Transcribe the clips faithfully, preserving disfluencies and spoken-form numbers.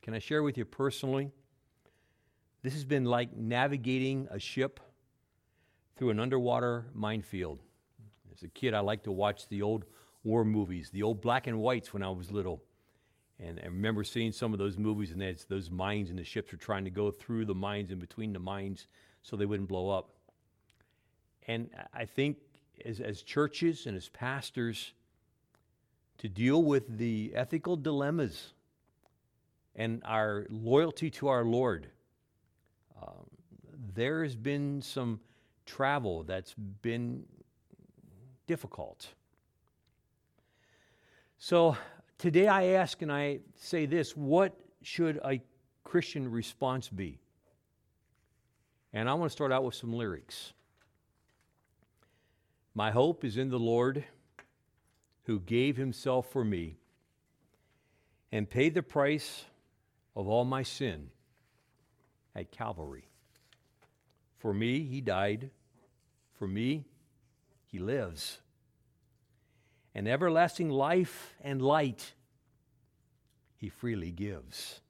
Can I share with you personally? This has been like navigating a ship through an underwater minefield. As a kid, I liked to watch the old war movies, the old black and whites when I was little. And I remember seeing some of those movies, and it's those mines, and the ships were trying to go through the mines and between the mines so they wouldn't blow up. And I think as, as churches and as pastors, to deal with the ethical dilemmas and our loyalty to our Lord, um, there has been some travel that's been difficult. So today I ask and I say this: what should a Christian response be? And I want to start out with some lyrics. My hope is in the Lord, who gave himself for me and paid the price of all my sin at Calvary. For me, he died. For me, he lives. And everlasting life and light he freely gives.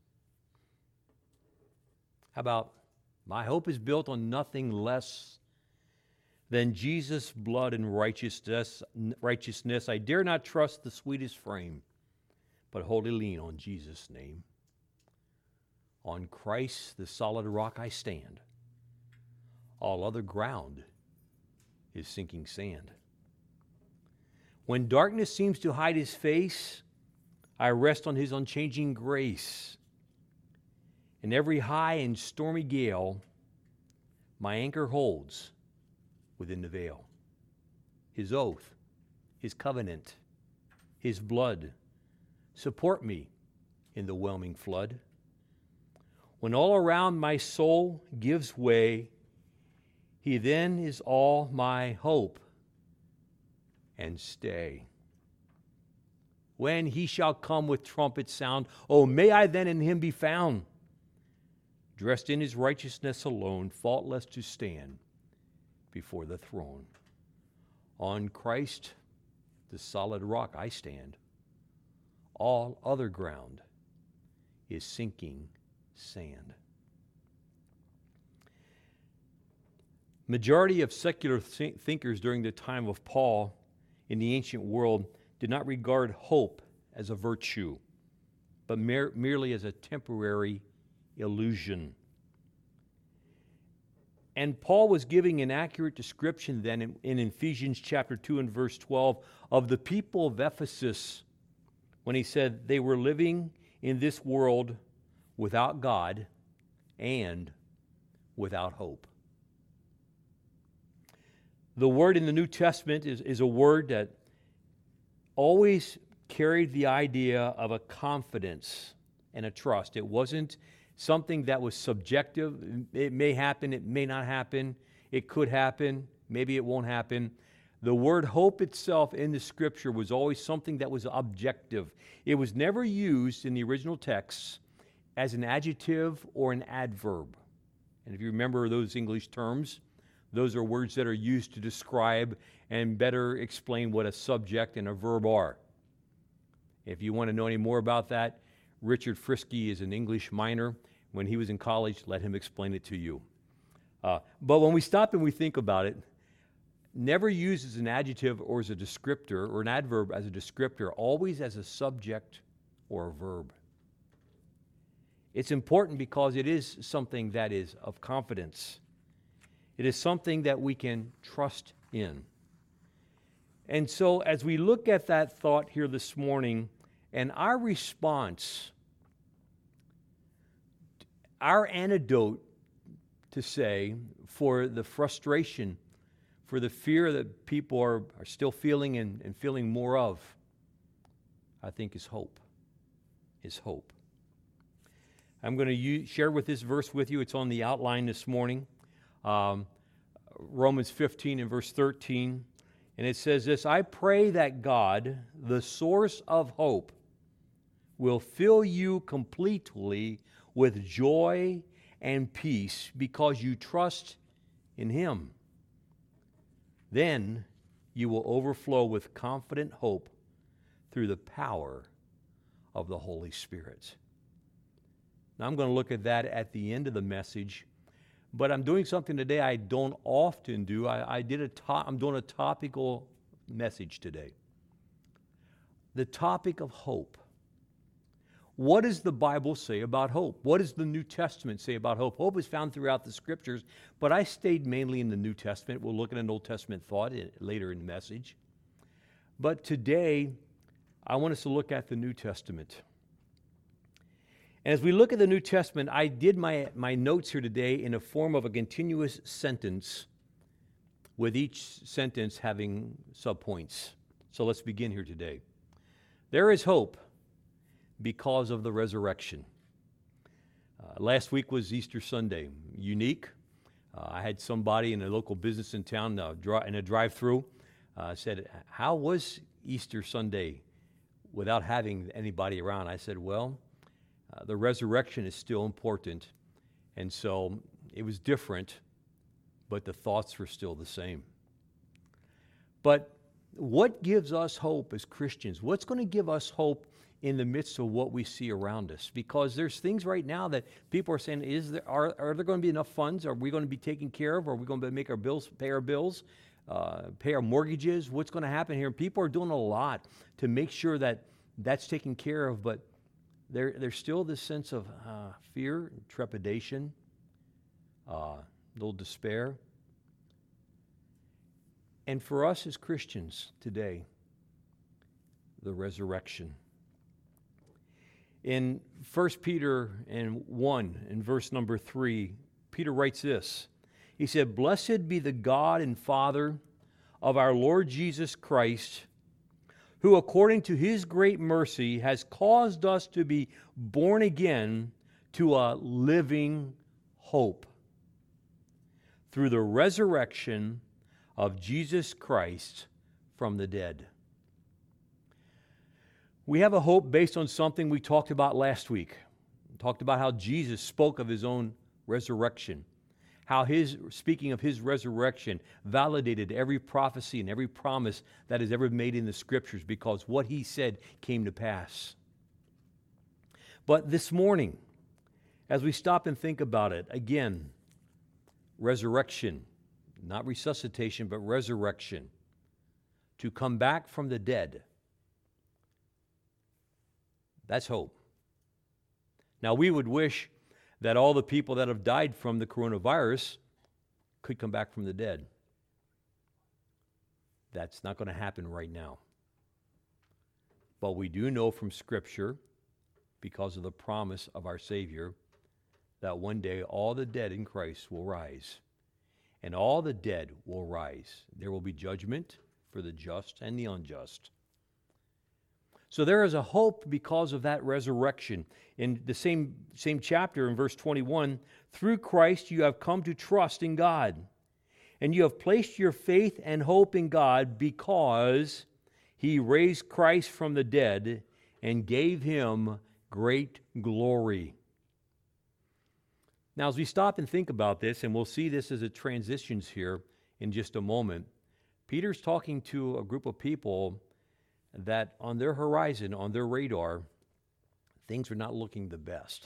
How about, my hope is built on nothing less than Jesus' blood and righteousness. Righteousness. I dare not trust the sweetest frame, but wholly lean on Jesus' name. On Christ, the solid rock, I stand. All other ground is sinking sand. When darkness seems to hide his face, I rest on his unchanging grace. In every high and stormy gale, my anchor holds within the veil. His oath, his covenant, his blood support me in the whelming flood. When all around my soul gives way, he then is all my hope and stay. When he shall come with trumpet sound, oh, may I then in him be found, dressed in his righteousness alone, faultless to stand before the throne. On Christ, the solid rock, I stand. All other ground is sinking sand. Majority of secular th- thinkers during the time of Paul in the ancient world did not regard hope as a virtue, but mer- merely as a temporary illusion. And Paul was giving an accurate description then in, in Ephesians chapter two and verse twelve of the people of Ephesus when he said they were living in this world without God and without hope. The word in the New Testament is, is a word that always carried the idea of a confidence and a trust. It wasn't something that was subjective. It may happen, it may not happen, it could happen, maybe it won't happen. The word hope itself in the Scripture was always something that was objective. It was never used in the original texts as an adjective or an adverb. And if you remember those English terms, those are words that are used to describe and better explain what a subject and a verb are. If you want to know any more about that, Richard Frisky is an English minor. When he was in college, let him explain it to you. Uh, but when we stop and we think about it, never used as an adjective or as a descriptor, or an adverb as a descriptor, always as a subject or a verb. It's important because it is something that is of confidence. It is something that we can trust in. And so as we look at that thought here this morning, and our response, our antidote to say for the frustration, for the fear that people are, are still feeling and, and feeling more of, I think is hope, is hope. I'm going to use, share with this verse with you. It's on the outline this morning. Um, Romans fifteen and verse thirteen. And it says this: I pray that God, the source of hope, will fill you completely with joy and peace because you trust in Him. Then you will overflow with confident hope through the power of the Holy Spirit. Now, I'm going to look at that at the end of the message, but I'm doing something today I don't often do. I, I did a to- I'm doing a topical message today. The topic of hope. What does the Bible say about hope? What does the New Testament say about hope? Hope is found throughout the Scriptures, but I stayed mainly in the New Testament. We'll look at an Old Testament thought in, later in the message. But today, I want us to look at the New Testament. And as we look at the New Testament, I did my, my notes here today in a form of a continuous sentence, with each sentence having subpoints. So let's begin here today. There is hope because of the resurrection. Uh, last week was Easter Sunday. Unique. Uh, I had somebody in a local business in town uh, dri- in a drive-through uh, said, "How was Easter Sunday without having anybody around?" I said, well, uh, the resurrection is still important, and so it was different, but the thoughts were still the same. But what gives us hope as Christians? What's going to give us hope in the midst of what we see around us? Because there's things right now that people are saying, is there, are, are there going to be enough funds? Are we going to be taken care of? Are we going to make our bills, pay our bills, uh, pay our mortgages? What's going to happen here? People are doing a lot to make sure that that's taken care of, but there, there's still this sense of uh, fear, trepidation, uh, a little despair. And for us as Christians today, the resurrection. In First Peter and one, in verse number three, Peter writes this. He said, "Blessed be the God and Father of our Lord Jesus Christ, who according to his great mercy has caused us to be born again to a living hope through the resurrection of Jesus Christ from the dead." We have a hope based on something we talked about last week. We talked about how Jesus spoke of his own resurrection, how his speaking of his resurrection validated every prophecy and every promise that is ever made in the Scriptures, because what he said came to pass. But this morning, as we stop and think about it, again, resurrection, not resuscitation, but resurrection, to come back from the dead. That's hope. Now, we would wish that all the people that have died from the coronavirus could come back from the dead. That's not going to happen right now. But we do know from Scripture, because of the promise of our Savior, that one day all the dead in Christ will rise. And all the dead will rise. There will be judgment for the just and the unjust. So there is a hope because of that resurrection. In the same, same chapter, in verse twenty-one, "Through Christ you have come to trust in God, and you have placed your faith and hope in God because he raised Christ from the dead and gave him great glory." Now, as we stop and think about this, and we'll see this as it transitions here in just a moment, Peter's talking to a group of people that on their horizon, on their radar, things are not looking the best.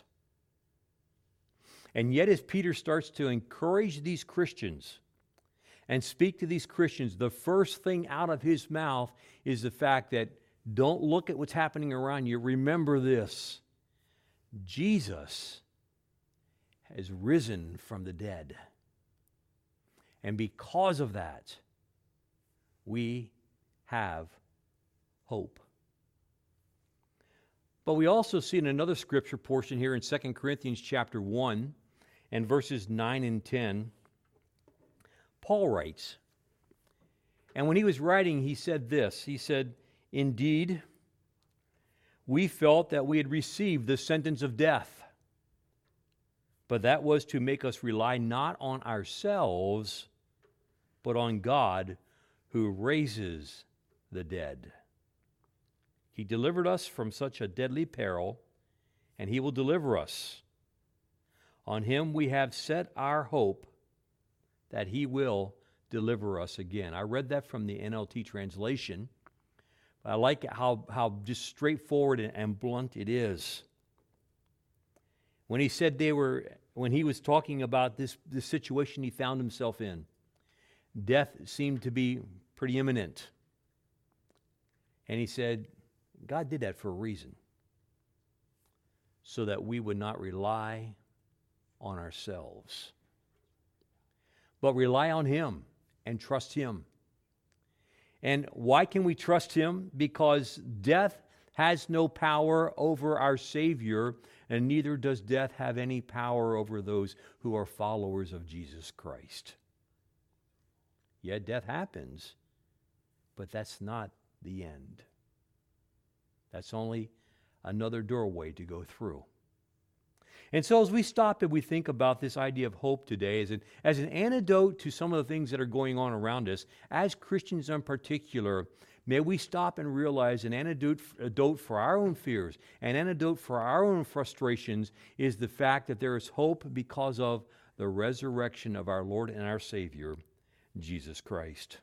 And yet, as Peter starts to encourage these Christians and speak to these Christians, the first thing out of his mouth is the fact that don't look at what's happening around you. Remember this: Jesus has risen from the dead. And because of that, we have hope. But we also see in another scripture portion here in Second Corinthians chapter one and verses nine and ten, Paul writes, and when he was writing, he said this, he said, "Indeed, we felt that we had received the sentence of death, but that was to make us rely not on ourselves, but on God who raises the dead. He delivered us from such a deadly peril, and he will deliver us. On him we have set our hope that he will deliver us again." I read that from the N L T translation. I like how, how just straightforward and blunt it is. when he said they were, when he was talking about this, this situation he found himself in, death seemed to be pretty imminent. And he said, God did that for a reason, so that we would not rely on ourselves, but rely on Him and trust Him. And why can we trust Him? Because death has no power over our Savior, and neither does death have any power over those who are followers of Jesus Christ. Yet death happens, but that's not the end. That's only another doorway to go through. And so as we stop and we think about this idea of hope today as an, as an antidote to some of the things that are going on around us, as Christians in particular, may we stop and realize an antidote, antidote for our own fears, an antidote for our own frustrations is the fact that there is hope because of the resurrection of our Lord and our Savior, Jesus Christ.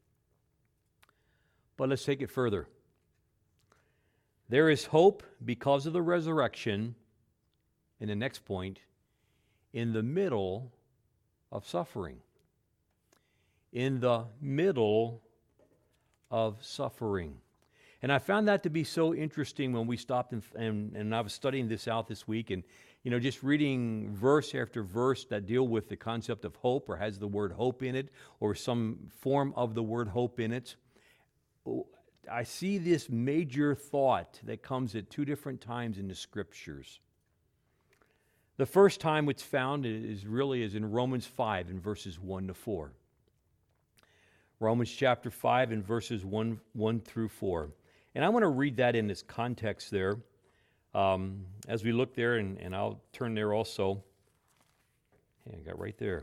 But let's take it further. There is hope because of the resurrection, in the next point, in the middle of suffering. In the middle of suffering. And I found that to be so interesting when we stopped and, and, and I was studying this out this week, and you know, just reading verse after verse that deal with the concept of hope or has the word hope in it or some form of the word hope in it. I see this major thought that comes at two different times in the Scriptures. The first time it's found is really is in Romans five in verses one to four. Romans chapter five in verses one, one through four. And I want to read that in this context there. Um, as we look there, and, and I'll turn there also. Yeah, I got right there.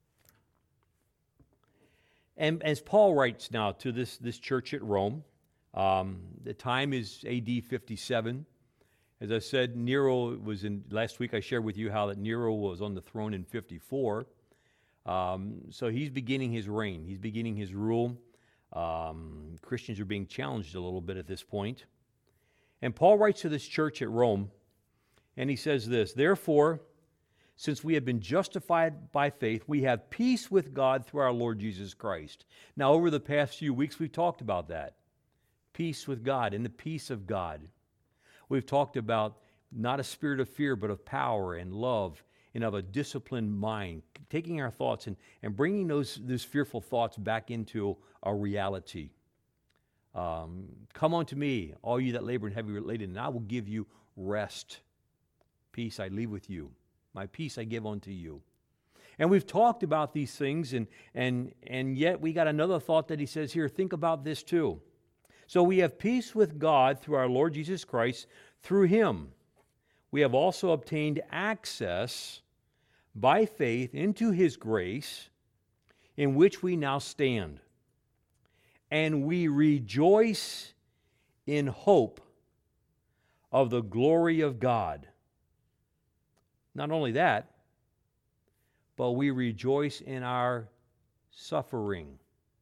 And as Paul writes now to this, this church at Rome, um, the time is A D fifty-seven. As I said, Nero was in, last week I shared with you how that Nero was on the throne in fifty-four. Um, so he's beginning his reign. He's beginning his rule. Um, Christians are being challenged a little bit at this point. And Paul writes to this church at Rome, and he says this, "Therefore, since we have been justified by faith, we have peace with God through our Lord Jesus Christ." Now, over the past few weeks, we've talked about that. Peace with God and the peace of God. We've talked about not a spirit of fear, but of power and love and of a disciplined mind, taking our thoughts and, and bringing those, those fearful thoughts back into a reality. Um, Come unto me, all you that labor and heavy laden, and I will give you rest. Peace I leave with you. My peace I give unto you. And we've talked about these things, and, and, and yet we got another thought that he says here, think about this too. So we have peace with God through our Lord Jesus Christ. Through Him, we have also obtained access by faith into His grace, in which we now stand. And we rejoice in hope of the glory of God. Not only that, but we rejoice in our suffering,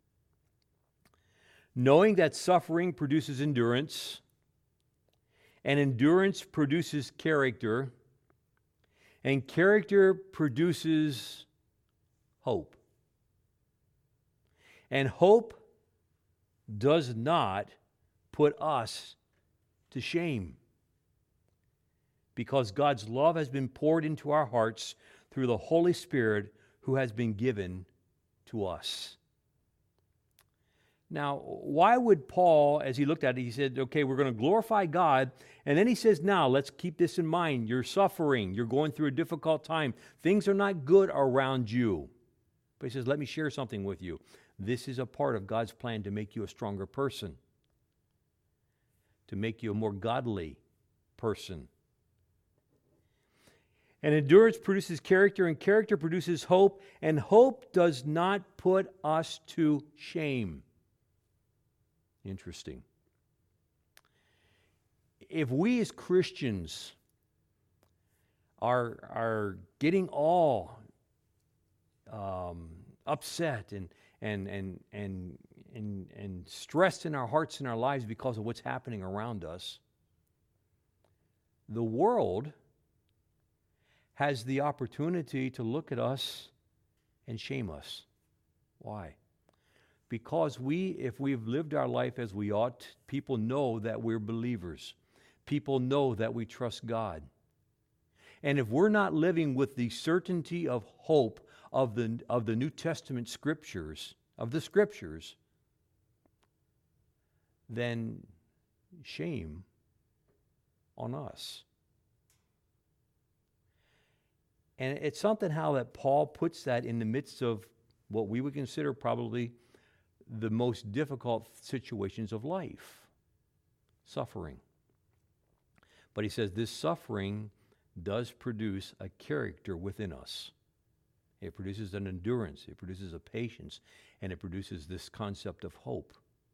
knowing that suffering produces endurance, and endurance produces character, and character produces hope. And hope does not put us to shame, because God's love has been poured into our hearts through the Holy Spirit who has been given to us. Now, why would Paul, as he looked at it, he said, okay, we're going to glorify God, and then he says, now, let's keep this in mind. You're suffering. You're going through a difficult time. Things are not good around you. But he says, let me share something with you. This is a part of God's plan to make you a stronger person, to make you a more godly person. And endurance produces character, and character produces hope, and hope does not put us to shame. Interesting. If we as Christians are, are getting all um, upset and, and, and, and, and, and stressed in our hearts and our lives because of what's happening around us, the world has the opportunity to look at us and shame us. Why? Because we, if we've lived our life as we ought, people know that we're believers. People know that we trust God. And if we're not living with the certainty of hope of the, of the New Testament scriptures, of the scriptures, then shame on us. And it's something how that Paul puts that in the midst of what we would consider probably the most difficult situations of life, suffering. But he says this suffering does produce a character within us. It produces an endurance, it produces a patience, and it produces this concept of hope.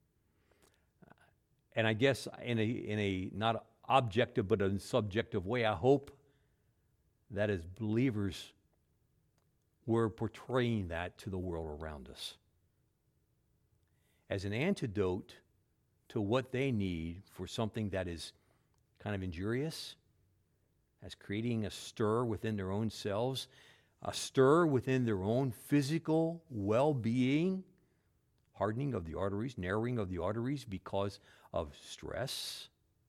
And I guess in a in a not objective but a subjective way, I hope that as believers we're portraying that to the world around us as an antidote to what they need for something that is kind of injurious, as creating a stir within their own selves, a stir within their own physical well-being, hardening of the arteries, narrowing of the arteries because of stress.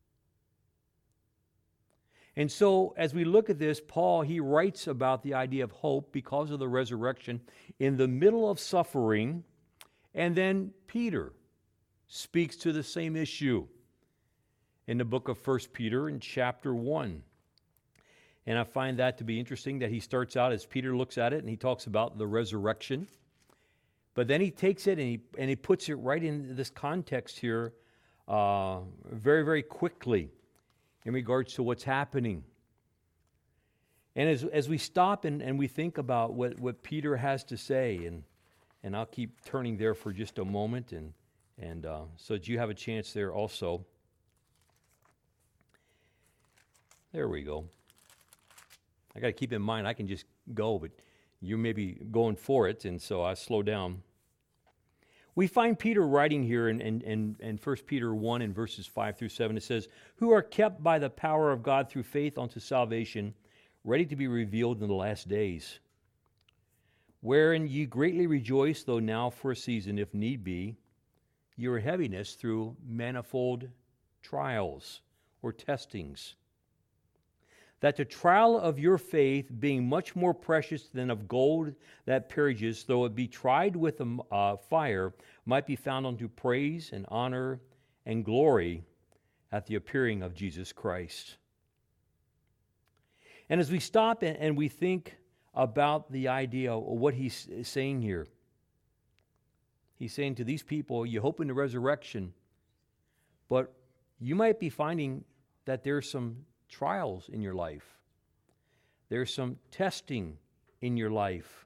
And so as we look at this, Paul, he writes about the idea of hope because of the resurrection in the middle of suffering, and then Peter speaks to the same issue in the book of First Peter in chapter one. And I find that to be interesting that he starts out as Peter looks at it and he talks about the resurrection. But then he takes it and he, and he puts it right in this context here uh, very, very quickly in regards to what's happening. And as as we stop and, and we think about what, what Peter has to say, and and I'll keep turning there for just a moment, and, and uh, so that you have a chance there also. There we go. I got to keep in mind I can just go, but you may be going for it, and so I slow down. We find Peter writing here in, in, in, in First Peter one in verses five through seven. It says, "Who are kept by the power of God through faith unto salvation, ready to be revealed in the last days. Wherein ye greatly rejoice, though now for a season, if need be, your heaviness through manifold trials or testings. That the trial of your faith, being much more precious than of gold that perishes, though it be tried with a uh, fire, might be found unto praise and honor and glory at the appearing of Jesus Christ." And as we stop and, and we think about the idea of what he's saying here, he's saying to these people, you hope in the resurrection, but you might be finding that there's some trials in your life. There's some testing in your life.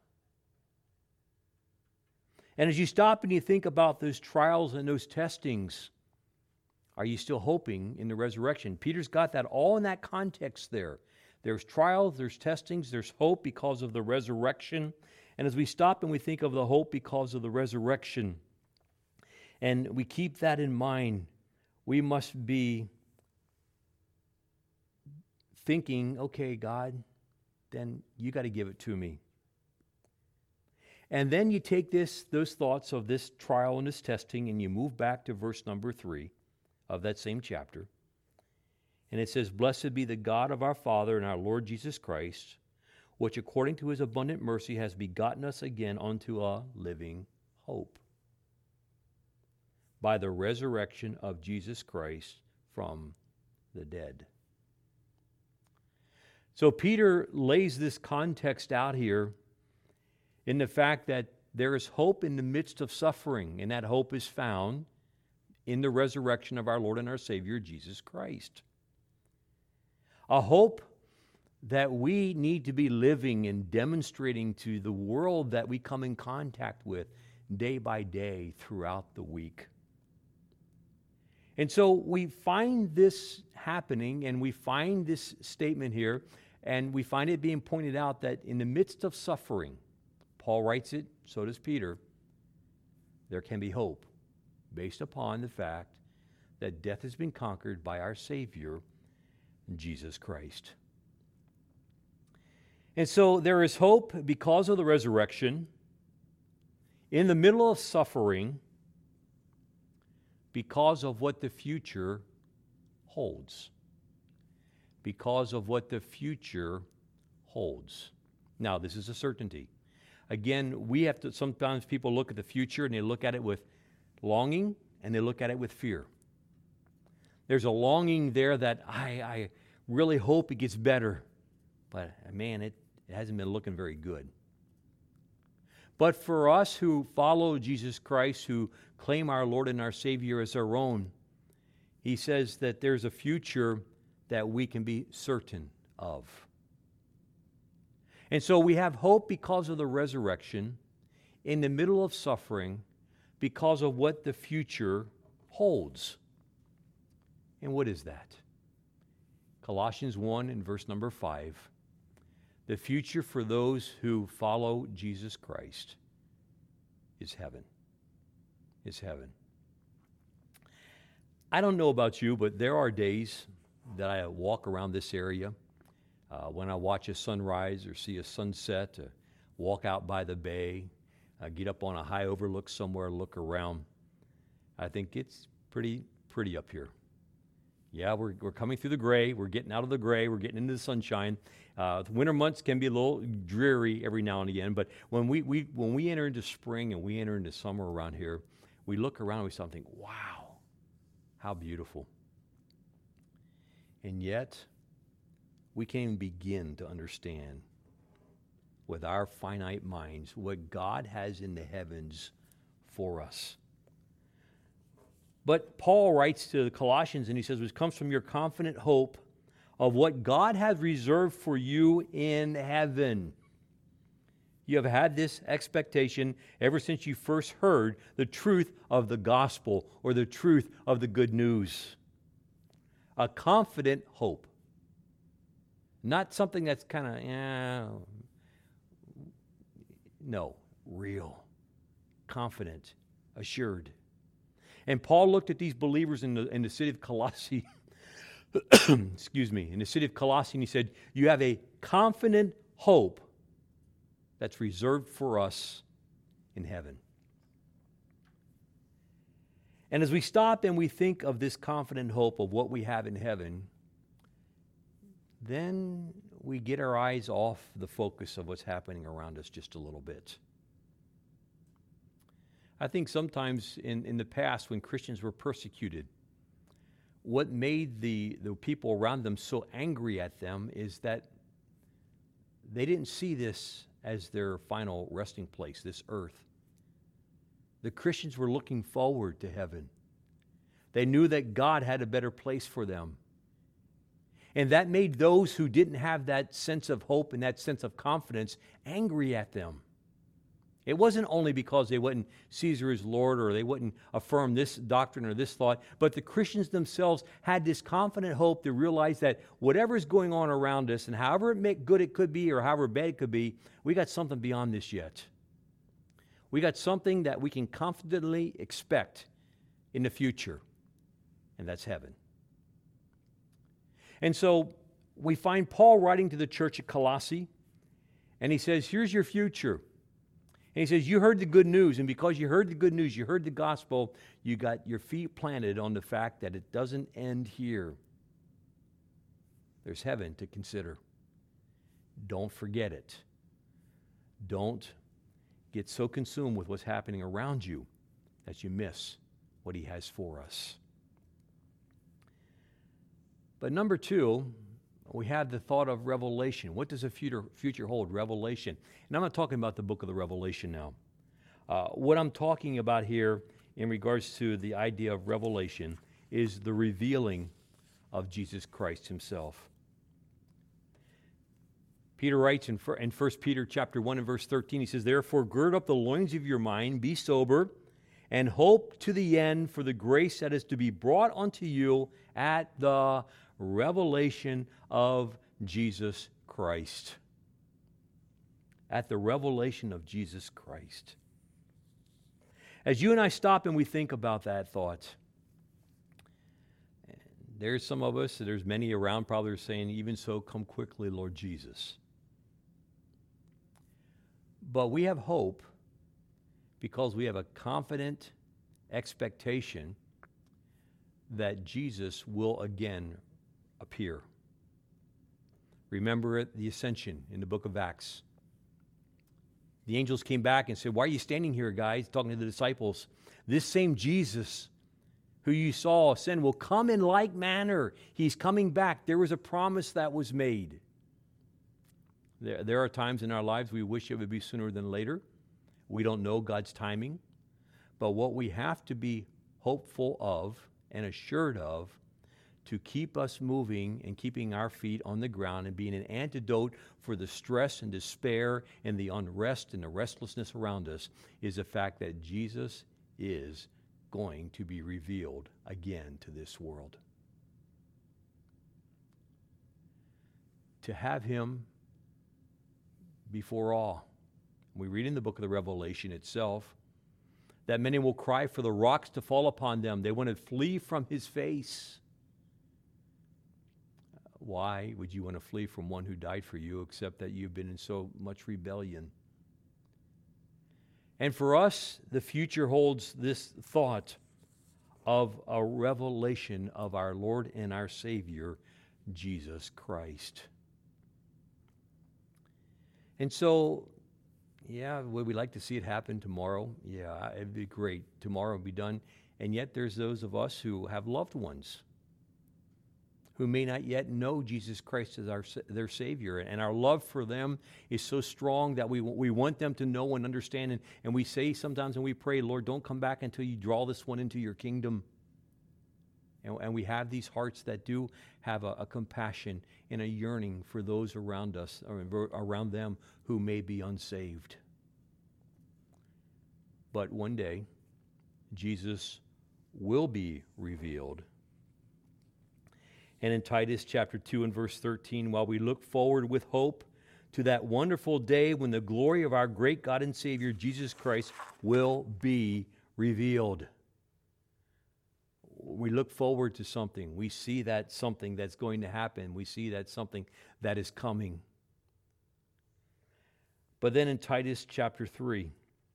And as you stop and you think about those trials and those testings, are you still hoping in the resurrection? Peter's got that all in that context there. There's trials, there's testings, there's hope because of the resurrection. And as we stop and we think of the hope because of the resurrection, and we keep that in mind, we must be thinking, okay, God, then you got to give it to me. And then you take this, those thoughts of this trial and this testing, and you move back to verse number three of that same chapter. And it says, "Blessed be the God of our Father and our Lord Jesus Christ, which according to his abundant mercy has begotten us again unto a living hope, by the resurrection of Jesus Christ from the dead." So Peter lays this context out here in the fact that there is hope in the midst of suffering, and that hope is found in the resurrection of our Lord and our Savior, Jesus Christ. A hope that we need to be living and demonstrating to the world that we come in contact with day by day throughout the week. And so we find this happening, and we find this statement here, and we find it being pointed out that in the midst of suffering, Paul writes it, so does Peter, there can be hope based upon the fact that death has been conquered by our Savior, Jesus Christ. And so there is hope because of the resurrection, in the middle of suffering, because of what the future holds. Because of what the future holds. Now, this is a certainty. Again, we have to, sometimes people look at the future and they look at it with longing and they look at it with fear. There's a longing there that I, I really hope it gets better. But man, it, it hasn't been looking very good. But for us who follow Jesus Christ, who claim our Lord and our Savior as our own, he says that there's a future that we can be certain of. And so we have hope because of the resurrection, in the middle of suffering, because of what the future holds. And what is that? Colossians one and verse number five. The future for those who follow Jesus Christ is heaven. Is heaven. I don't know about you, but there are days that I walk around this area uh, when I watch a sunrise or see a sunset, uh, walk out by the bay, uh, get up on a high overlook somewhere, look around. I think it's pretty pretty up here. Yeah, we're, we're coming through the gray. We're getting out of the gray. We're getting into the sunshine. Uh, the winter months can be a little dreary every now and again, but when we, we when we enter into spring and we enter into summer around here, we look around and we start thinking, wow, how beautiful. And yet, we can't even begin to understand with our finite minds what God has in the heavens for us. But Paul writes to the Colossians and he says, which comes from your confident hope of what God has reserved for you in heaven. You have had this expectation ever since you first heard the truth of the gospel or the truth of the good news. A confident hope. Not something that's kind of, yeah, no, real, confident, assured. And Paul looked at these believers in the, in the city of Colossae, excuse me, in the city of Colossae, and he said, you have a confident hope that's reserved for us in heaven. And as we stop and we think of this confident hope of what we have in heaven, then we get our eyes off the focus of what's happening around us just a little bit. I think sometimes in, in the past when Christians were persecuted, what made the, the people around them so angry at them is that they didn't see this as their final resting place, this earth. The Christians were looking forward to heaven. They knew that God had a better place for them. And that made those who didn't have that sense of hope and that sense of confidence angry at them. It wasn't only because they wouldn't Caesar is Lord or they wouldn't affirm this doctrine or this thought, but the Christians themselves had this confident hope to realize that whatever is going on around us and however good it could be or however bad it could be, we got something beyond this yet. We got something that we can confidently expect in the future, and that's heaven. And so we find Paul writing to the church at Colossae, and he says, here's your future. And he says, you heard the good news, and because you heard the good news, you heard the gospel, you got your feet planted on the fact that it doesn't end here. There's heaven to consider. Don't forget it. Don't get so consumed with what's happening around you that you miss what he has for us. But number two, we have the thought of revelation. What does the future, future hold? Revelation. And I'm not talking about the book of the Revelation now. Uh, what I'm talking about here in regards to the idea of revelation is the revealing of Jesus Christ himself. Peter writes in First Peter chapter one and verse thirteen, he says, therefore gird up the loins of your mind, be sober, and hope to the end for the grace that is to be brought unto you at the revelation of Jesus Christ. At the revelation of Jesus Christ. As you and I stop and we think about that thought, there's some of us, there's many around probably are saying, even so, come quickly, Lord Jesus. But we have hope because we have a confident expectation that Jesus will again appear. Remember at the ascension in the book of Acts. The angels came back and said, "Why are you standing here, guys?" Talking to the disciples. "This same Jesus who you saw ascend will come in like manner." He's coming back. There was a promise that was made. There, there are times in our lives we wish it would be sooner than later. We don't know God's timing. But what we have to be hopeful of and assured of to keep us moving and keeping our feet on the ground and being an antidote for the stress and despair and the unrest and the restlessness around us is the fact that Jesus is going to be revealed again to this world. To have him before all. We read in the book of the Revelation itself that many will cry for the rocks to fall upon them. They want to flee from his face. Why would you want to flee from one who died for you except that you've been in so much rebellion? And for us, the future holds this thought of a revelation of our Lord and our Savior, Jesus Christ. And so, yeah, would we like to see it happen tomorrow? Yeah, it'd be great. Tomorrow would be done. And yet there's those of us who have loved ones who may not yet know Jesus Christ as our, their Savior. And our love for them is so strong that we, we want them to know and understand. And, and we say sometimes and we pray, "Lord, don't come back until you draw this one into your kingdom." And, and we have these hearts that do have a, a compassion and a yearning for those around us, or around them who may be unsaved. But one day, Jesus will be revealed. And in Titus chapter two and verse thirteen, while we look forward with hope to that wonderful day when the glory of our great God and Savior, Jesus Christ, will be revealed. We look forward to something. We see that something that's going to happen. We see that something that is coming. But then in Titus chapter three,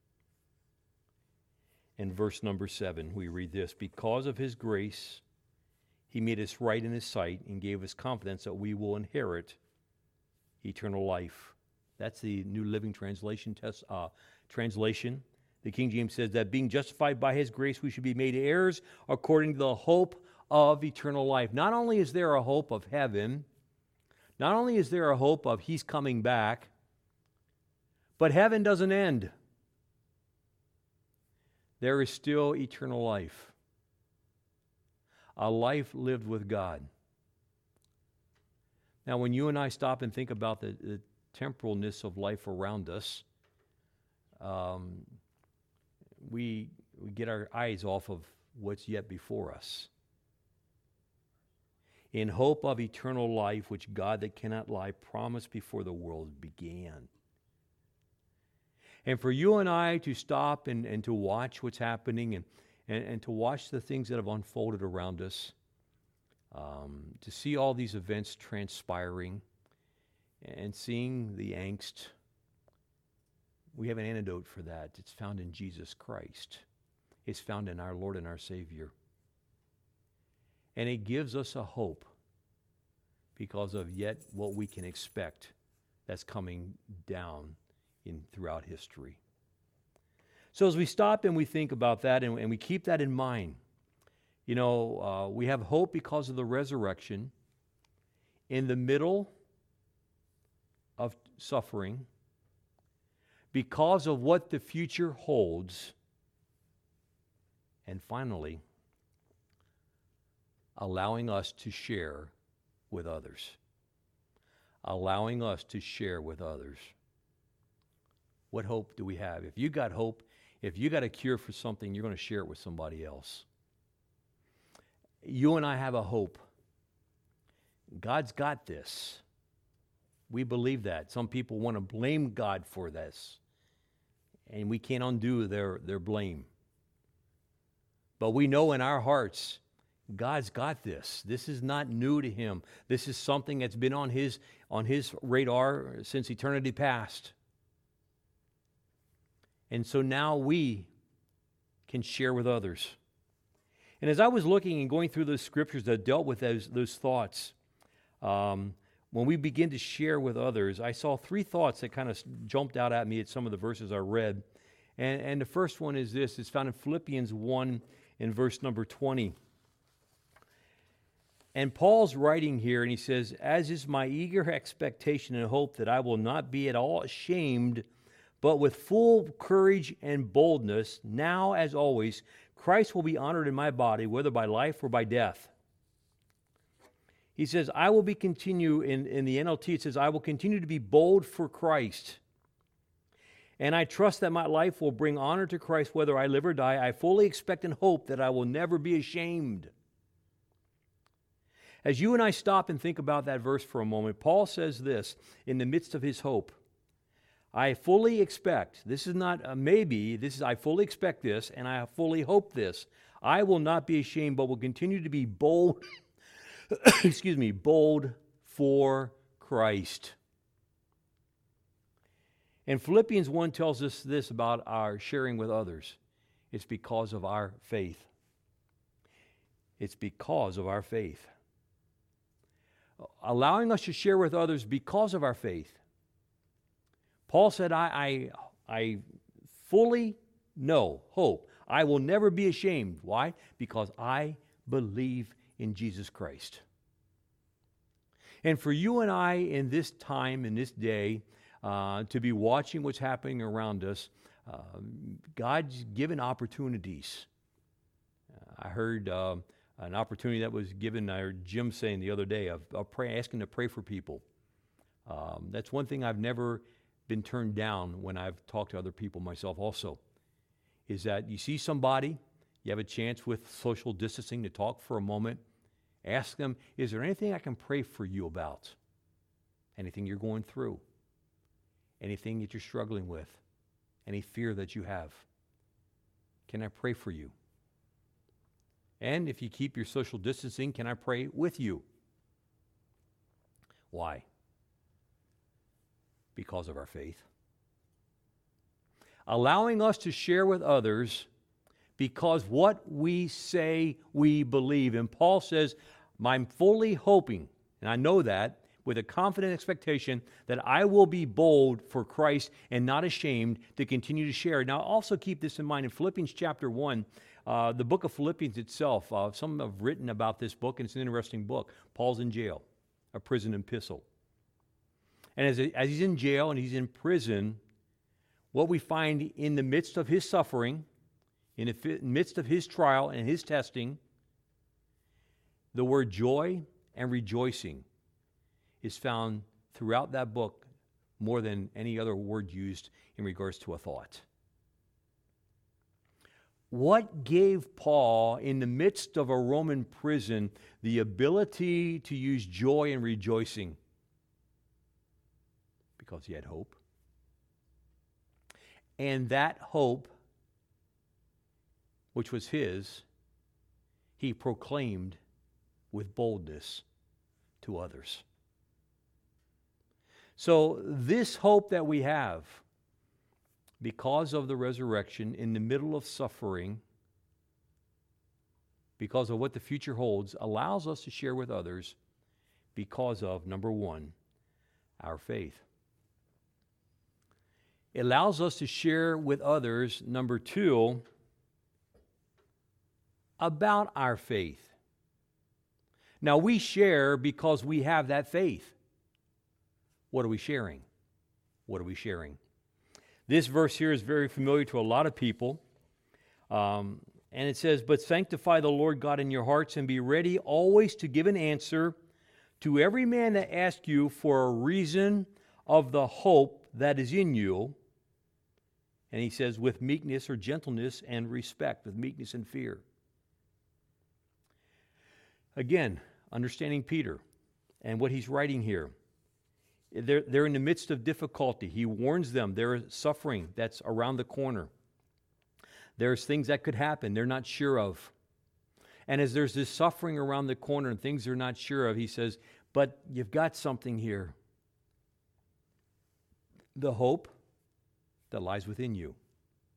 in verse number seven, we read this: "Because of his grace, he made us right in his sight and gave us confidence that we will inherit eternal life." That's the New Living Translation test, uh, translation. The King James says that being justified by his grace, we should be made heirs according to the hope of eternal life. Not only is there a hope of heaven, not only is there a hope of he's coming back, but heaven doesn't end. There is still eternal life. A life lived with God. Now, when you and I stop and think about the, the temporalness of life around us, um, we, we get our eyes off of what's yet before us. In hope of eternal life, which God that cannot lie promised before the world began. And for you and I to stop and, and to watch what's happening and And, and to watch the things that have unfolded around us, um, to see all these events transpiring and seeing the angst, we have an antidote for that. It's found in Jesus Christ. It's found in our Lord and our Savior. And it gives us a hope because of yet what we can expect that's coming down in throughout history. So as we stop and we think about that and, and we keep that in mind, you know, uh, we have hope because of the resurrection in the middle of suffering, because of what the future holds, and finally, allowing us to share with others. Allowing us to share with others. What hope do we have? If you got hope, if you got a cure for something, you're going to share it with somebody else. You and I have a hope. God's got this. We believe that. Some people want to blame God for this, and we can't undo their, their blame. But we know in our hearts, God's got this. This is not new to him. This is something that's been on his, on his radar since eternity past. And so now we can share with others. And as I was looking and going through those scriptures that dealt with those, those thoughts, um, when we begin to share with others, I saw three thoughts that kind of jumped out at me at some of the verses I read. And, and the first one is this. It's found in Philippians one in verse number twenty. And Paul's writing here, and he says, "As is my eager expectation and hope that I will not be at all ashamed, but with full courage and boldness, now as always, Christ will be honored in my body, whether by life or by death." He says, I will be continue, in, in the N L T it says, I will continue to be bold for Christ. And I trust that my life will bring honor to Christ whether I live or die. I fully expect and hope that I will never be ashamed. As you and I stop and think about that verse for a moment, Paul says this in the midst of his hope. I fully expect, this is not a maybe, this is I fully expect this, and I fully hope this. I will not be ashamed, but will continue to be bold, excuse me, bold for Christ. And Philippians one tells us this about our sharing with others. It's because of our faith. It's because of our faith. Allowing us to share with others because of our faith. Paul said, I, I, I fully know, hope, I will never be ashamed. Why? Because I believe in Jesus Christ. And for you and I in this time, in this day, uh, to be watching what's happening around us, uh, God's given opportunities. Uh, I heard uh, an opportunity that was given, I heard Jim saying the other day, of, of pray, asking to pray for people. Um, that's one thing I've never been turned down when I've talked to other people myself also, is that you see somebody, you have a chance with social distancing to talk for a moment, ask them, is there anything I can pray for you about? Anything you're going through? Anything that you're struggling with? Any fear that you have? Can I pray for you? And if you keep your social distancing, can I pray with you? Why? Because of our faith. Allowing us to share with others because what we say we believe. And Paul says, I'm fully hoping, and I know that, with a confident expectation that I will be bold for Christ and not ashamed to continue to share. Now, also keep this in mind. In Philippians chapter one, uh, the book of Philippians itself, uh, some have written about this book, and it's an interesting book. Paul's in jail, a prison epistle. And as, as he's in jail and he's in prison, what we find in the midst of his suffering, in the midst of his trial and his testing, the word joy and rejoicing is found throughout that book more than any other word used in regards to a thought. What gave Paul, in the midst of a Roman prison, the ability to use joy and rejoicing? Because he had hope. And that hope, which was his, he proclaimed with boldness to others. So this hope that we have, because of the resurrection, in the middle of suffering, because of what the future holds, allows us to share with others because of, number one, our faith. It allows us to share with others, number two, about our faith. Now, we share because we have that faith. What are we sharing? What are we sharing? This verse here is very familiar to a lot of people. Um, and it says, but sanctify the Lord God in your hearts and be ready always to give an answer to every man that asks you for a reason of the hope that is in you. And he says, with meekness or gentleness and respect, with meekness and fear. Again, understanding Peter and what he's writing here. They're, they're in the midst of difficulty. He warns them there is suffering that's around the corner. There's things that could happen they're not sure of. And as there's this suffering around the corner and things they're not sure of, he says, but you've got something here. The hope that lies within you.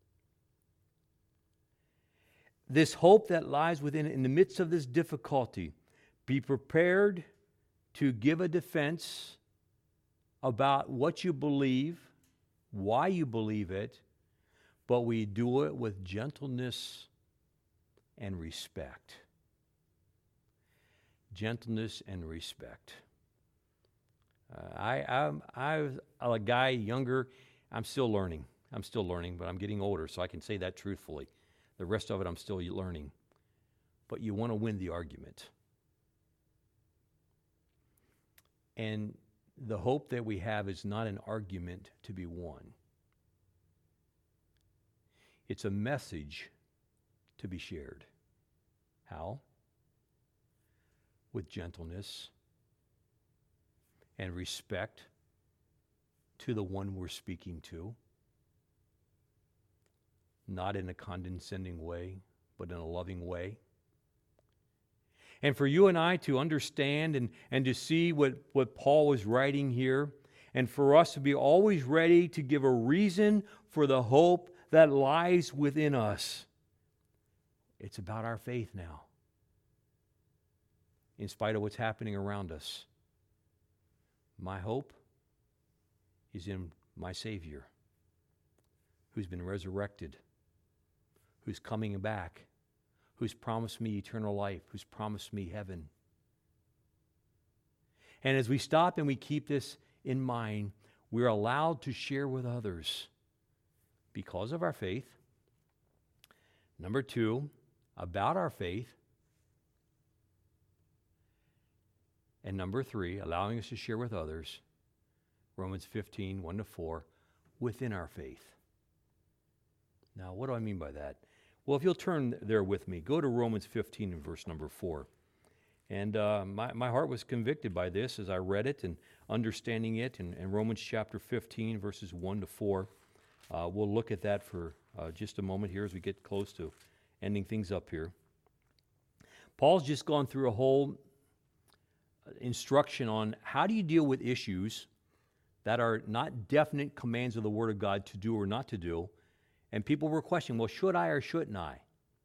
this hope that lies within, in the midst of this difficulty, be prepared to give a defense about what you believe, why you believe it, but we do it with gentleness and respect. Gentleness and respect. Uh, I, I'm, I'm a guy younger. I'm still learning. I'm still learning, but I'm getting older, so I can say that truthfully. The rest of it, I'm still learning. But you want to win the argument. And the hope that we have is not an argument to be won. It's a message to be shared. How? With gentleness and respect to the one we're speaking to. Not in a condescending way, but in a loving way. And for you and I to understand and, and to see what, what Paul was writing here, and for us to be always ready to give a reason for the hope that lies within us. It's about our faith now. In spite of what's happening around us. My hope is in my Savior, who's been resurrected, who's coming back, who's promised me eternal life, who's promised me heaven. And as we stop and we keep this in mind, we're allowed to share with others because of our faith. Number two, about our faith. And number three, allowing us to share with others, Romans fifteen, one to four, within our faith. Now, what do I mean by that? Well, if you'll turn there with me, go to Romans fifteen and verse number four. And uh, my, my heart was convicted by this as I read it and understanding it. And, and Romans chapter fifteen, verses one to four. Uh, we'll look at that for uh, just a moment here as we get close to ending things up here. Paul's just gone through a whole instruction on how do you deal with issues that are not definite commands of the Word of God to do or not to do. And people were questioning, well, should I or shouldn't I?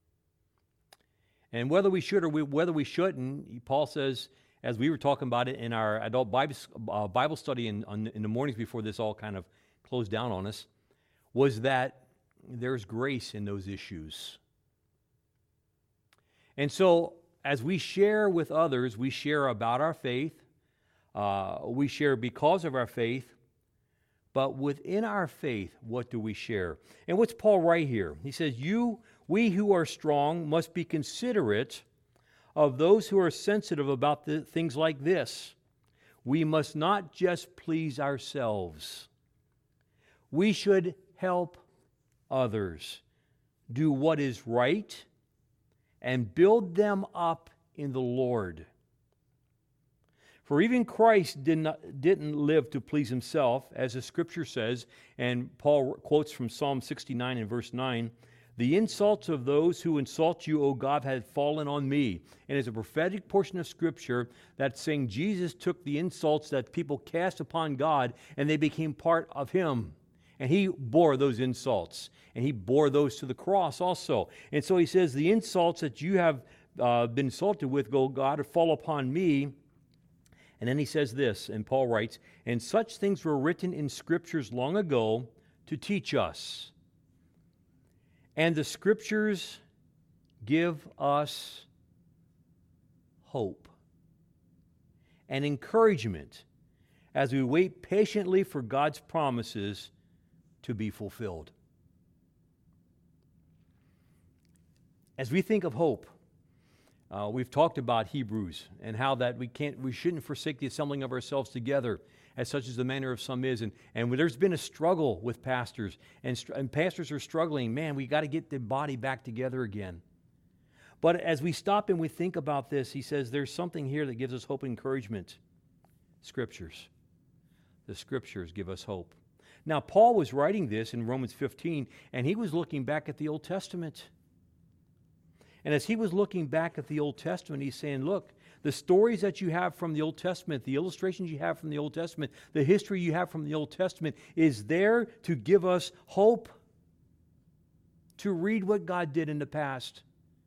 And whether we should or we, whether we shouldn't, Paul says, as we were talking about it in our adult Bible, uh, Bible study in, on, in the mornings before this all kind of closed down on us, was that there's grace in those issues. And so, as we share with others, we share about our faith, uh, we share because of our faith, but within our faith, what do we share? And what's Paul write here? He says, "You, we who are strong must be considerate of those who are sensitive about the things like this. We must not just please ourselves. We should help others, do what is right, and build them up in the Lord. For even Christ did not, didn't live to please himself, as the Scripture says, and Paul quotes from Psalm sixty-nine and verse nine, "The insults of those who insult you, O God, have fallen on me." And it's a prophetic portion of Scripture that's saying Jesus took the insults that people cast upon God, and they became part of him. And he bore those insults, and he bore those to the cross also. And so he says, the insults that you have uh, been insulted with, O God, fall upon me. And then he says this, and Paul writes, "And such things were written in Scriptures long ago to teach us. And the Scriptures give us hope and encouragement as we wait patiently for God's promises to be fulfilled." As we think of hope, uh, we've talked about Hebrews and how that we can't, we shouldn't forsake the assembling of ourselves together, as such as the manner of some is. And, and there's been a struggle with pastors, and, and pastors are struggling. Man, we got to get the body back together again. But as we stop and we think about this, he says there's something here that gives us hope and encouragement. Scriptures. The Scriptures give us hope. Now, Paul was writing this in Romans fifteen, and he was looking back at the Old Testament. And as he was looking back at the Old Testament, he's saying, look, the stories that you have from the Old Testament, the illustrations you have from the Old Testament, the history you have from the Old Testament is there to give us hope, to read what God did in the past,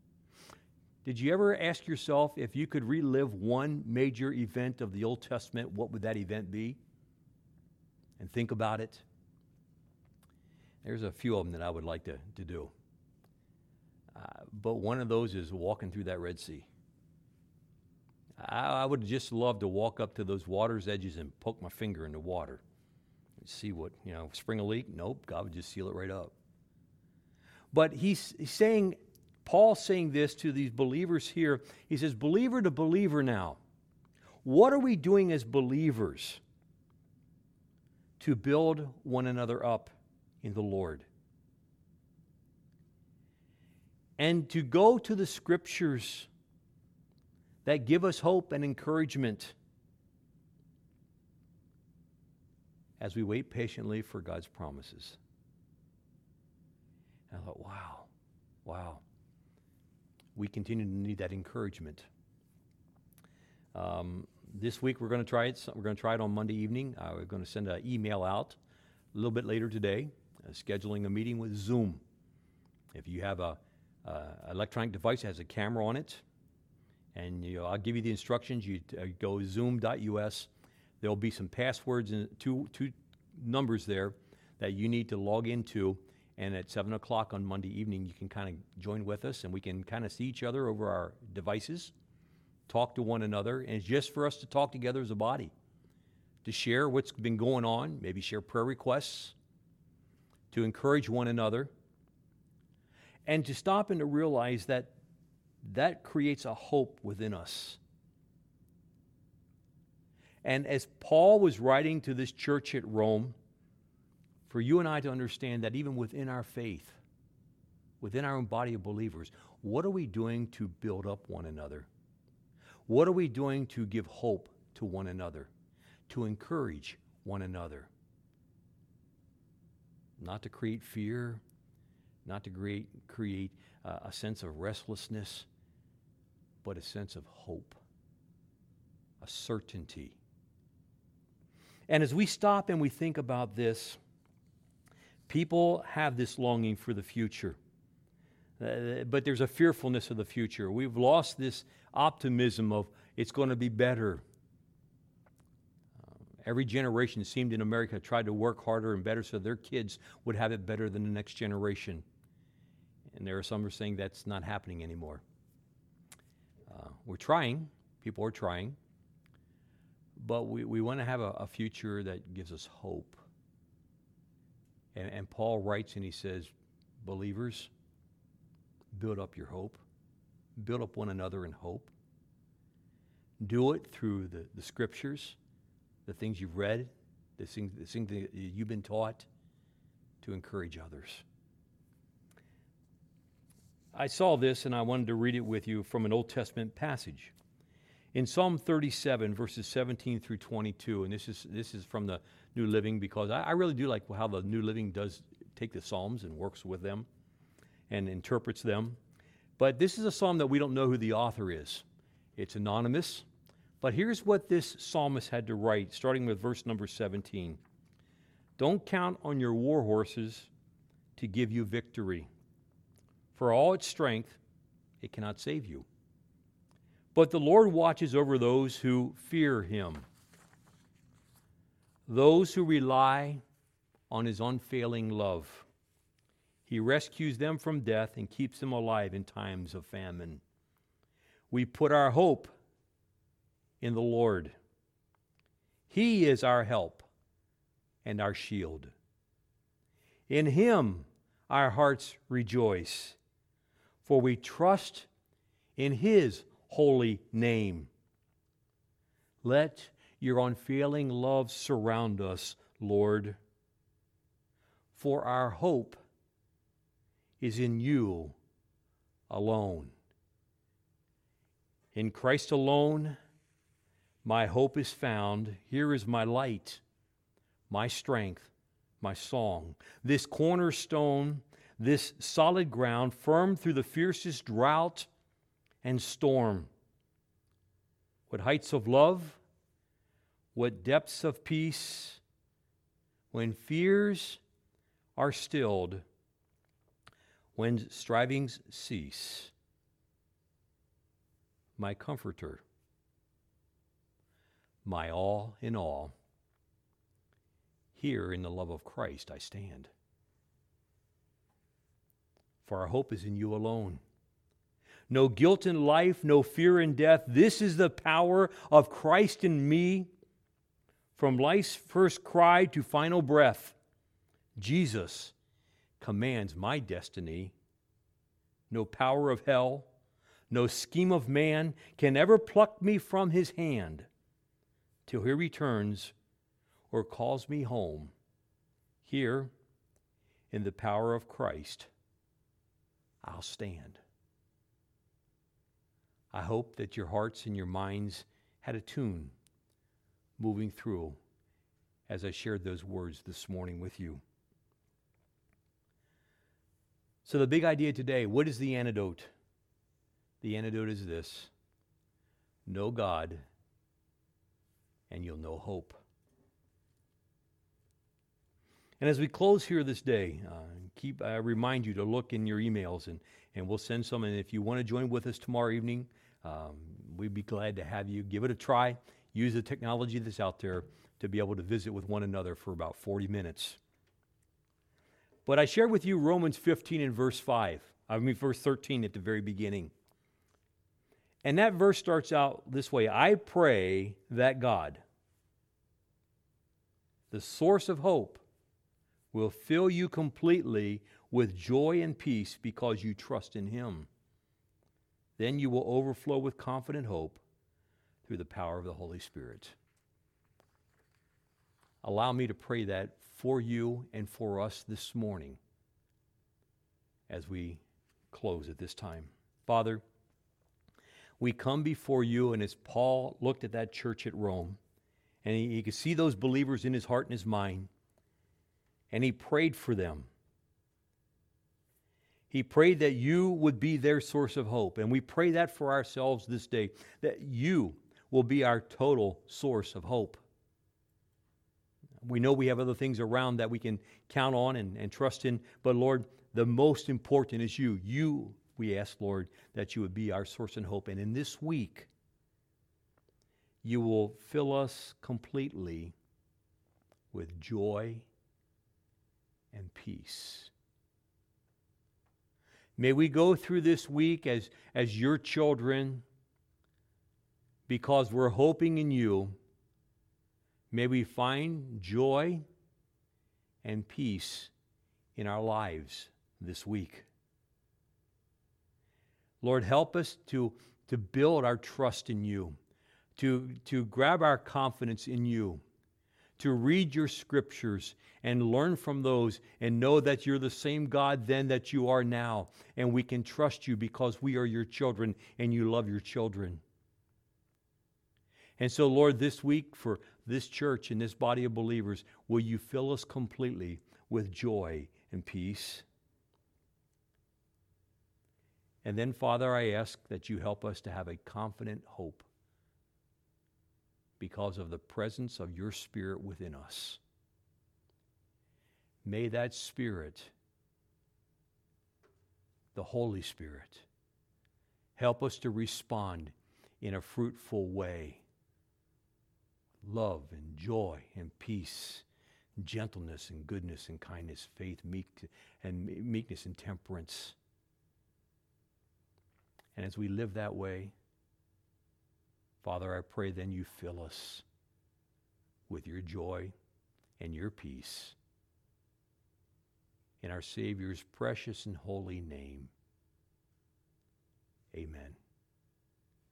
Did you ever ask yourself if you could relive one major event of the Old Testament, what would that event be? And think about it. There's a few of them that I would like to, to do. Uh, but one of those is walking through that Red Sea. I, I would just love to walk up to those water's edges and poke my finger in the water and see what, you know, spring a leak? Nope, God would just seal it right up. But he's, he's saying, Paul's saying this to these believers here. He says, believer to believer now, what are we doing as believers to build one another up in the Lord? And to go to the scriptures that give us hope and encouragement as we wait patiently for God's promises. And I thought, wow, wow. We continue to need that encouragement. Um, this week we're going to try it. We're going to try it on Monday evening. Uh, we're going to send an email out a little bit later today, uh, scheduling a meeting with Zoom. If you have a uh, electronic device that has a camera on it, and you know, I'll give you the instructions. You uh, go zoom dot U S. There'll be some passwords and two two numbers there that you need to log into. And at seven o'clock on Monday evening, you can kind of join with us, and we can kind of see each other over our devices, talk to one another, and it's just for us to talk together as a body, to share what's been going on, maybe share prayer requests, to encourage one another, and to stop and to realize that that creates a hope within us. And as Paul was writing to this church at Rome, for you and I to understand that even within our faith, within our own body of believers, what are we doing to build up one another? What are we doing to give hope to one another, to encourage one another? Not to create fear, not to create, create uh, a sense of restlessness, but a sense of hope, a certainty. And as we stop and we think about this, people have this longing for the future, uh, but there's a fearfulness of the future. We've lost this optimism of it's going to be better. Uh, every generation seemed in America tried to work harder and better so their kids would have it better than the next generation. And there are some who are saying that's not happening anymore. Uh, we're trying. People are trying. But we, we want to have a, a future that gives us hope. And, and Paul writes and he says, believers, build up your hope. Build up one another in hope. Do it through the, the scriptures, the things you've read, the things, the things that you've been taught, to encourage others. I saw this and I wanted to read it with you from an Old Testament passage. In Psalm thirty-seven, verses seventeen through twenty-two, and this is this is from the New Living, because I, I really do like how the New Living does take the Psalms and works with them and interprets them. But this is a psalm that we don't know who the author is. It's anonymous. But here's what this psalmist had to write, starting with verse number seventeen. Don't count on your war horses to give you victory. For all its strength, it cannot save you. But the Lord watches over those who fear him, those who rely on his unfailing love. He rescues them from death and keeps them alive in times of famine. We put our hope in the Lord. He is our help and our shield. In him our hearts rejoice, for we trust in his holy name. Let your unfailing love surround us, Lord, for our hope is in you alone. In Christ alone, my hope is found. Here is my light, my strength, my song. This cornerstone, this solid ground, firm through the fiercest drought and storm. What heights of love, what depths of peace, when fears are stilled, when strivings cease. my comforter, my all in all. Here in the love of Christ I stand. For our hope is in you alone. No guilt in life, no fear in death. This is the power of Christ in me. From life's first cry to final breath, Jesus commands my destiny. No power of hell, no scheme of man can ever pluck me from his hand till he returns or calls me home. Here, in the power of Christ, I'll stand. I hope that your hearts and your minds had a tune moving through as I shared those words this morning with you. So the big idea today, what is the antidote? The antidote is this: know God and you'll know hope. And as we close here this day, uh, keep I uh, remind you to look in your emails, and, and we'll send some. And if you want to join with us tomorrow evening, um, we'd be glad to have you. Give it a try. Use the technology that's out there to be able to visit with one another for about forty minutes. But I shared with you Romans fifteen and verse five. I mean verse thirteen at the very beginning. And that verse starts out this way: I pray that God, the source of hope, will fill you completely with joy and peace because you trust in Him. Then you will overflow with confident hope through the power of the Holy Spirit. Allow me to pray that for you and for us this morning as we close at this time. Father, we come before you, and as Paul looked at that church at Rome, and he, he could see those believers in his heart and his mind, and he prayed for them. He prayed that you would be their source of hope. And we pray that for ourselves this day, that you will be our total source of hope. We know we have other things around that we can count on and, and trust in, but Lord, the most important is you. You, we ask, Lord, that you would be our source and hope. And in this week, you will fill us completely with joy and peace. May we go through this week as, as your children, because we're hoping in you. May we find joy and peace in our lives this week. Lord, help us to, to build our trust in you, to, to grab our confidence in you, to read your scriptures and learn from those and know that you're the same God then that you are now. And we can trust you because we are your children and you love your children. And so, Lord, this week for this church and this body of believers, will you fill us completely with joy and peace? And then, Father, I ask that you help us to have a confident hope because of the presence of your Spirit within us. May that Spirit, the Holy Spirit, help us to respond in a fruitful way. Love and joy and peace, gentleness and goodness and kindness, faith, meek and meekness and temperance. And as we live that way, Father, I pray then you fill us with your joy and your peace. In our Savior's precious and holy name, amen.